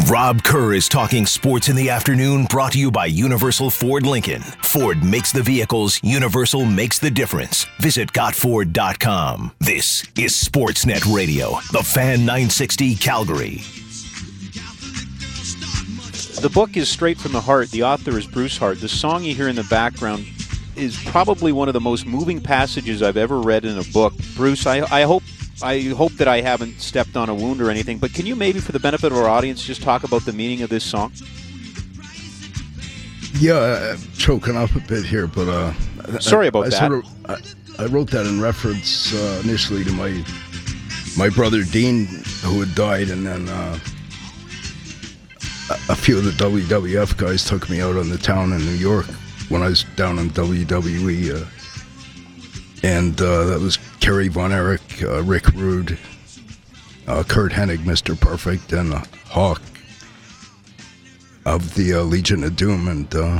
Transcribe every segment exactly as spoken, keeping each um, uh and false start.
Rob Kerr is talking sports in the afternoon, brought to you by Universal Ford Lincoln. Ford makes the vehicles, Universal makes the difference. Visit got ford dot com. This is Sportsnet Radio, the Fan nine sixty Calgary. The book is straight from the heart. The author is Bruce Hart. The song you hear in the background is probably one of the most moving passages I've ever read in a book. Bruce, I, I hope I hope that I haven't stepped on a wound or anything, but can you maybe, for the benefit of our audience, just talk about the meaning of this song? Yeah, I'm choking up a bit here, but uh, sorry about I, I that. Sort of, I, I wrote that in reference uh, initially to my my brother Dean, who had died, and then uh, a, a few of the W W F guys took me out on the town in New York when I was down in W W E, uh, and uh, that was Kerry Von Erich, uh, Rick Rude, uh, Kurt Hennig, Mister Perfect, and uh, Hawk of the uh, Legion of Doom, and uh,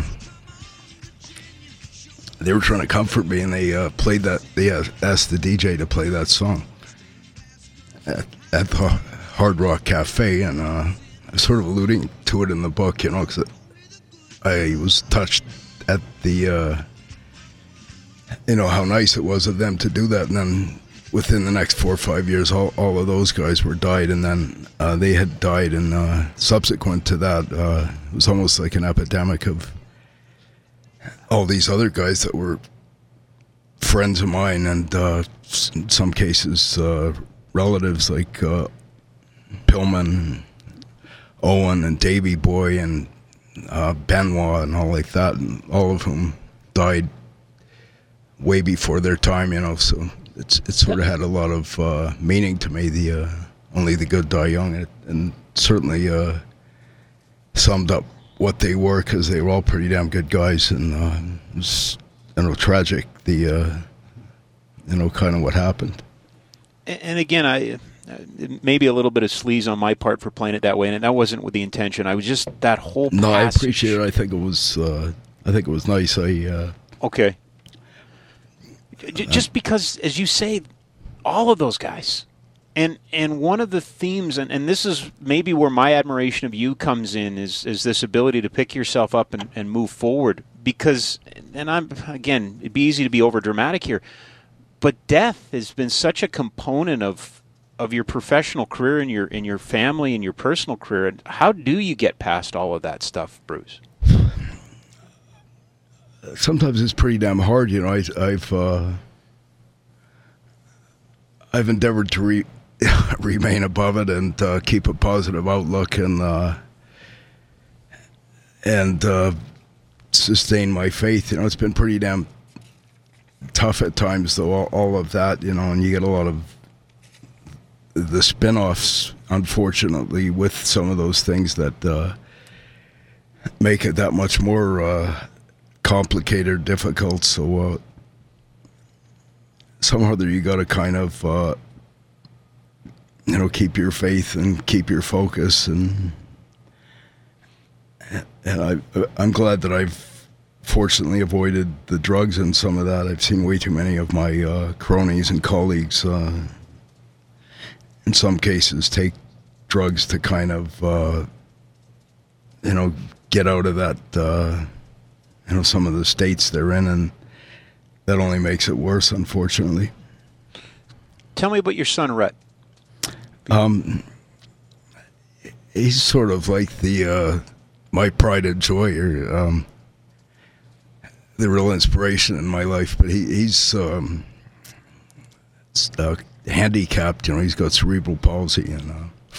they were trying to comfort me, and they uh, played that. They asked the D J to play that song at, at the Hard Rock Cafe, and uh, I was sort of alluding to it in the book, you know, because I was touched at the, uh, you know, how nice it was of them to do that, and then within the next four or five years, all, all of those guys were died, and then uh, they had died, and uh, subsequent to that, uh, it was almost like an epidemic of all these other guys that were friends of mine, and uh, in some cases, uh, relatives like uh, Pillman, Owen, and Davey Boy, and uh, Benoit, and all like that, and all of whom died way before their time, you know, so it's it sort of had a lot of uh, meaning to me, the uh, only the good die young, and, and certainly uh, summed up what they were, because they were all pretty damn good guys, and uh, it was, you know, tragic, the, uh, you know, kind of what happened. And again, I maybe a little bit of sleaze on my part for playing it that way, and that wasn't with the intention. I was just, that whole No, passage. I appreciate it. I think it was, uh, I think it was nice. I uh, Okay. Just because, as you say, all of those guys. And and one of the themes, and, and this is maybe where my admiration of you comes in, is is this ability to pick yourself up and, and move forward. Because, and I'm, again, it'd be easy to be over dramatic here, but death has been such a component of of your professional career and your in your family and your personal career. How do you get past all of that stuff, Bruce? Sometimes it's pretty damn hard, you know. I, I've uh, I've endeavored to re- remain above it and uh, keep a positive outlook, and uh, and uh, sustain my faith. You know, it's been pretty damn tough at times, though. All, all of that, you know, and you get a lot of the spin-offs, unfortunately, with some of those things that uh, make it that much more Uh, complicated, difficult, so uh, somehow or other you got to kind of, uh, you know, keep your faith and keep your focus, and and I, I'm glad that I've fortunately avoided the drugs and some of that. I've seen way too many of my uh, cronies and colleagues, uh, in some cases, take drugs to kind of, uh, you know, get out of that, uh, you know, some of the states they're in, and that only makes it worse, unfortunately. Tell me about your son, Rhett. Um, he's sort of like the uh, my pride and joy, or um, the real inspiration in my life. But he, he's um, uh, handicapped. You know, he's got cerebral palsy, and uh,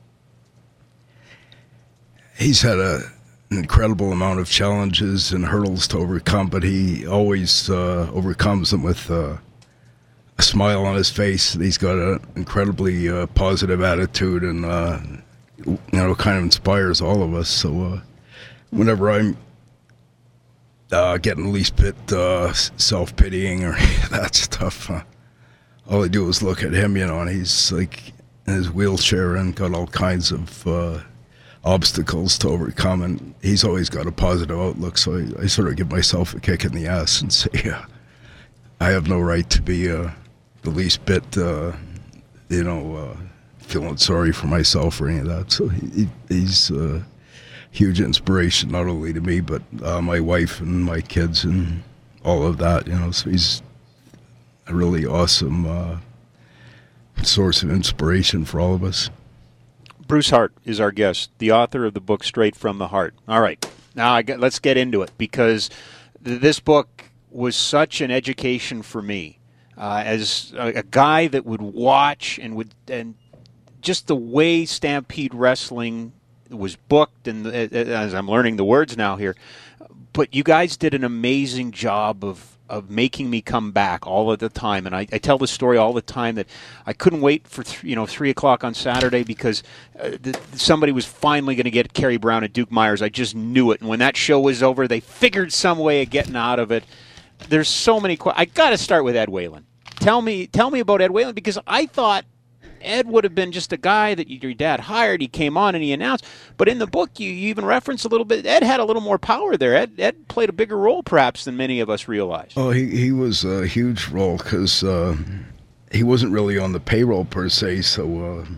he's had a. an incredible amount of challenges and hurdles to overcome, but he always uh, overcomes them with uh, a smile on his face. He's got an incredibly uh, positive attitude, and uh, you know, kind of inspires all of us. So uh, whenever I'm uh, getting the least bit uh, self-pitying or that stuff, uh, all I do is look at him, you know, and he's like in his wheelchair and got all kinds of uh, obstacles to overcome, and he's always got a positive outlook, so I, I sort of give myself a kick in the ass and say, yeah, I have no right to be uh, the least bit, uh, you know, uh, feeling sorry for myself or any of that. So he, he, he's a huge inspiration, not only to me, but uh, my wife and my kids and all of that, you know. So he's a really awesome uh, source of inspiration for all of us. Bruce Hart is our guest, the author of the book Straight from the Heart. All right, now I get, let's get into it, because th- this book was such an education for me uh, as a, a guy that would watch and would and just the way Stampede Wrestling was booked, and the, as I'm learning the words now here, but you guys did an amazing job of of making me come back all of the time. And I, I tell this story all the time that I couldn't wait for th- you know three o'clock on Saturday because uh, th- somebody was finally going to get Kerry Brown and Duke Myers. I just knew it. And when that show was over, they figured some way of getting out of it. There's so many questions. I got to start with Ed Whalen. Tell me, tell me about Ed Whalen, because I thought Ed would have been just a guy that your dad hired. He came on and he announced. But in the book, you, you even reference a little bit. Ed had a little more power there. Ed, Ed played a bigger role, perhaps, than many of us realize. Oh, he, he was a huge role because uh, he wasn't really on the payroll per se. So, uh,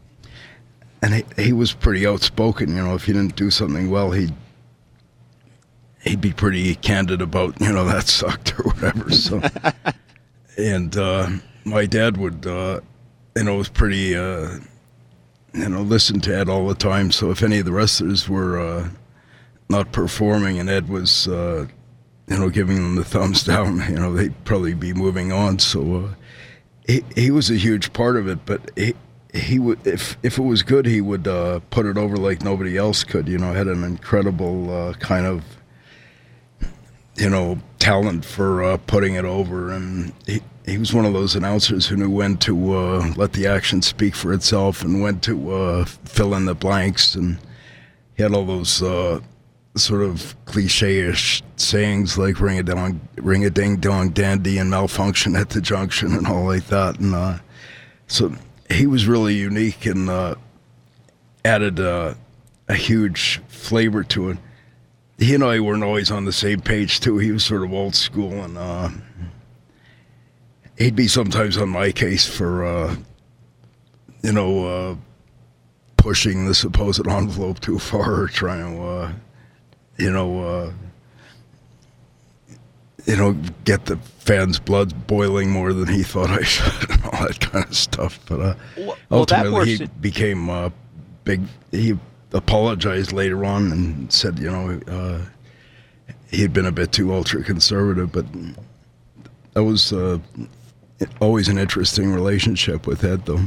and he, he was pretty outspoken. You know, if you didn't do something well, he'd he'd be pretty candid about, you know, that sucked or whatever. So, and uh, my dad would. Uh, You know, it was pretty, uh, you know, listen to Ed all the time. So if any of the wrestlers were uh, not performing and Ed was, uh, you know, giving them the thumbs down, you know, they'd probably be moving on. So uh, he he was a huge part of it. But he he would, if if it was good, he would uh, put it over like nobody else could. You know, had an incredible uh, kind of, you know, talent for uh, putting it over, and he. He was one of those announcers who knew when to uh, let the action speak for itself and when to uh, fill in the blanks. And he had all those uh, sort of cliche-ish sayings like ring a dong, ring a ding dong dandy and malfunction at the junction and all like that. And uh, so he was really unique and uh, added uh, a huge flavor to it. He and I weren't always on the same page too. He was sort of old school, and uh, he'd be sometimes on my case for, uh, you know, uh, pushing the supposed envelope too far or trying to, uh, you know, uh, you know, get the fans' blood boiling more than he thought I should and all that kind of stuff. But uh, well, ultimately, he became uh, big. He apologized later on and said, you know, uh, he'd been a bit too ultra-conservative, but that was uh, always an interesting relationship with Ed, though.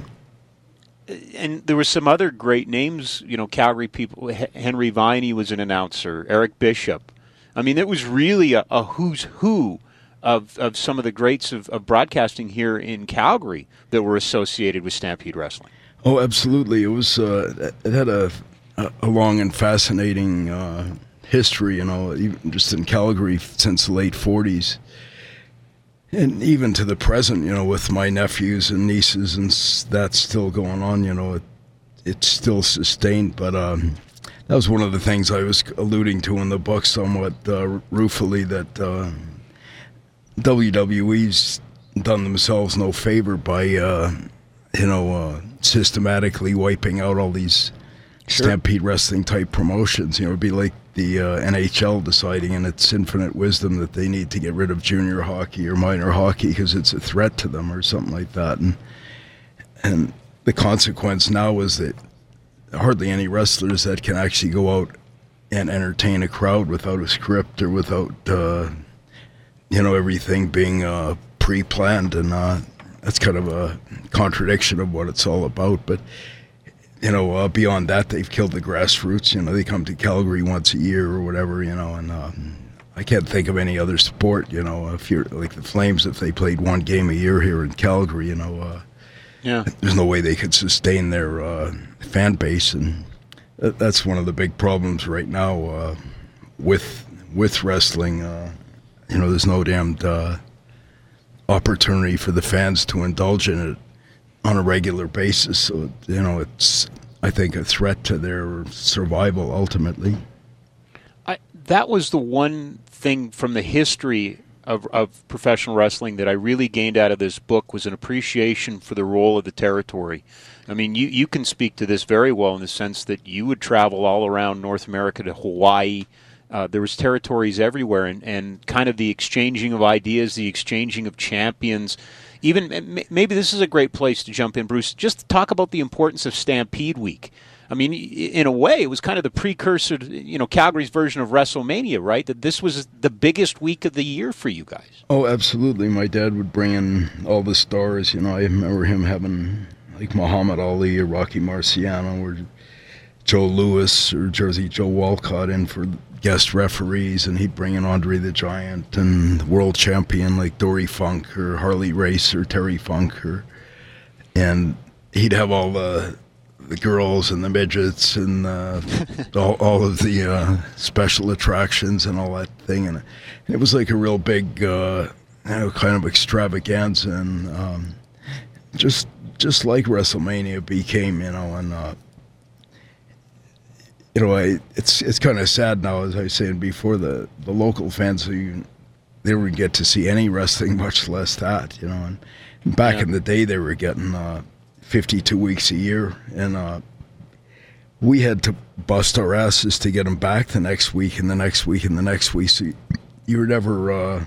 And there were some other great names, you know, Calgary people. H- Henry Viney was an announcer, Eric Bishop. I mean, it was really a, a who's who of of some of the greats of, of broadcasting here in Calgary that were associated with Stampede Wrestling. Oh, absolutely. It was, uh, it had a, a long and fascinating uh, history, you know, even just in Calgary since the late forties. And even to the present, you know, with my nephews and nieces, and that's still going on, you know, it, it's still sustained. But um, that was one of the things I was alluding to in the book somewhat uh, ruefully, that uh, W W E's done themselves no favor by, uh, you know, uh, systematically wiping out all these sure. Stampede Wrestling type promotions. You know, it'd be like the uh, N H L deciding in its infinite wisdom that they need to get rid of junior hockey or minor hockey because it's a threat to them or something like that. And and the consequence now is that hardly any wrestlers that can actually go out and entertain a crowd without a script or without, uh, you know, everything being uh, pre-planned. And uh, that's kind of a contradiction of what it's all about. But you know, uh, beyond that, they've killed the grassroots. You know, they come to Calgary once a year or whatever, you know, and uh, I can't think of any other sport, you know, if you're like the Flames, if they played one game a year here in Calgary, you know, uh, yeah, there's no way they could sustain their uh, fan base. And that's one of the big problems right now uh, with with wrestling. Uh, you know, there's no damned uh, opportunity for the fans to indulge in it on a regular basis. So, you know, it's, I think, a threat to their survival ultimately. I, that was the one thing from the history of, of professional wrestling that I really gained out of this book was an appreciation for the role of the territory. I mean, you, you can speak to this very well in the sense that you would travel all around North America to Hawaii. Uh, there was territories everywhere, and, and kind of the exchanging of ideas, the exchanging of champions. Even maybe this is a great place to jump in, Bruce, just to talk about the importance of Stampede Week. I mean, in a way, it was kind of the precursor to, you know, Calgary's version of WrestleMania, right? That this was the biggest week of the year for you guys. Oh, absolutely. My dad would bring in all the stars. You know, I remember him having, like, Muhammad Ali or Rocky Marciano or Joe Louis or Jersey Joe Walcott in for guest referees, and he'd bring in Andre the Giant and world champion like Dory Funk or Harley Race or Terry Funk. Or, and he'd have all the... the girls and the midgets and uh, all, all of the uh, special attractions and all that thing. And it was like a real big, uh, you know, kind of extravaganza. And um, just just like WrestleMania became, you know, and, uh, you know, I, it's it's kind of sad now, as I was saying before, the, the local fans, who you, they didn't get to see any wrestling, much less that, you know. And back yeah. in the day, they were getting... Uh, fifty-two weeks a year, and uh, we had to bust our asses to get them back the next week and the next week and the next week. So you, you were never, uh,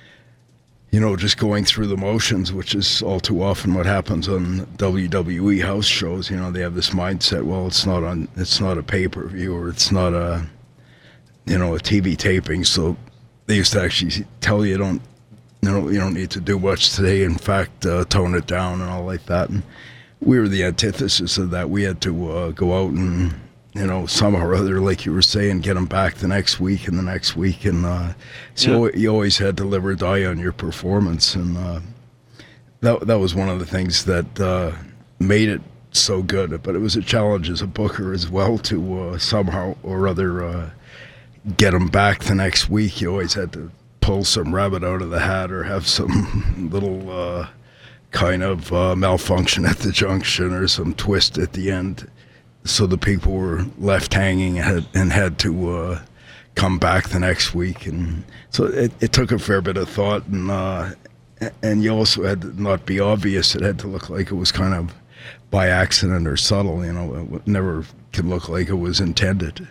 you know, just going through the motions, which is all too often what happens on W W E house shows. You know, they have this mindset, well, it's not on, it's not a pay-per-view, or it's not a, you know, a T V taping. So they used to actually tell you, don't, you know, you don't need to do much today. In fact, uh, tone it down and all like that. And we were the antithesis of that. We had to uh, go out and, you know, somehow or other, like you were saying, get them back the next week and the next week. And uh, so yeah. you always had to live or die on your performance. And uh, that that was one of the things that uh, made it so good. But it was a challenge as a booker as well to uh, somehow or other uh, get them back the next week. You always had to pull some rabbit out of the hat or have some little... Uh, kind of uh, malfunction at the junction or some twist at the end, so the people were left hanging and had, and had to uh, come back the next week. And so it, it took a fair bit of thought, and uh, and you also had to not be obvious. It had to look like it was kind of by accident or subtle. You know, it never could look like it was intended.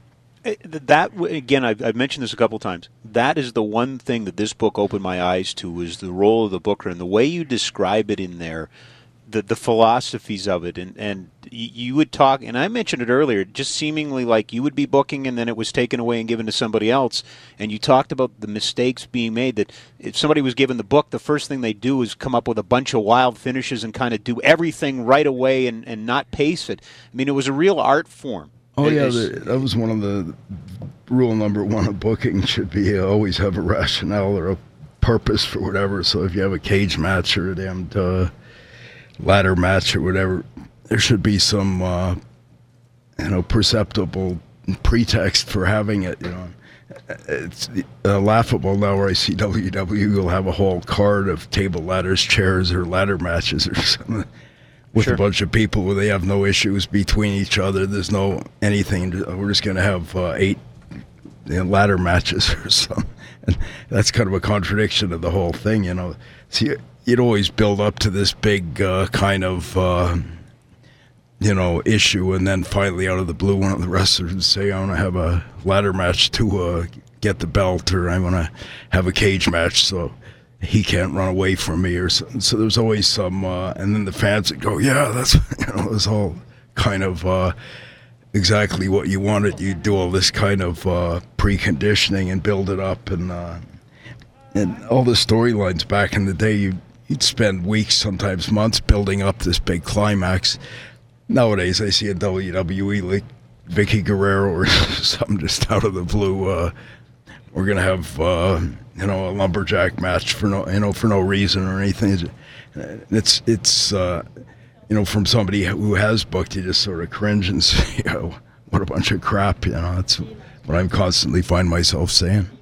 That, again, I've, I've mentioned this a couple times. That is the one thing that this book opened my eyes to, was the role of the booker and the way you describe it in there, the the philosophies of it. And, and you would talk, and I mentioned it earlier, just seemingly like you would be booking and then it was taken away and given to somebody else. And you talked about the mistakes being made, that if somebody was given the book, the first thing they do is come up with a bunch of wild finishes and kind of do everything right away and, and not pace it. I mean, it was a real art form. Oh, yeah, the, that was one of the rule number one of booking, should be uh, always have a rationale or a purpose for whatever. So if you have a cage match or a damned uh, ladder match or whatever, there should be some, uh, you know, perceptible pretext for having it, you know. It's uh, laughable now where I see W W E will have a whole card of table ladders, chairs, or ladder matches or something. With sure. a bunch of people where they have no issues between each other. There's no anything. We're just going to have uh, eight you know, ladder matches or something. And that's kind of a contradiction of the whole thing, you know. See, you'd always build up to this big uh, kind of, uh, you know, issue, and then finally out of the blue, one of the wrestlers would say, I want to have a ladder match to uh, get the belt, or I want to have a cage match, so he can't run away from me, or something. So there's always some, uh, and then the fans would go, yeah, that's, you know, it was all kind of uh, exactly what you wanted. You do all this kind of uh, preconditioning and build it up, and uh, and all the storylines back in the day, you, you'd spend weeks, sometimes months, building up this big climax. Nowadays, I see a W W E like Vicky Guerrero or something just out of the blue. Uh, we're gonna have. Uh, You know, a lumberjack match for no, you know, for no reason or anything. It's, it's, uh, you know, from somebody who has booked, you just sort of cringe and say, you know, what a bunch of crap. You know, that's what I'm constantly find myself saying.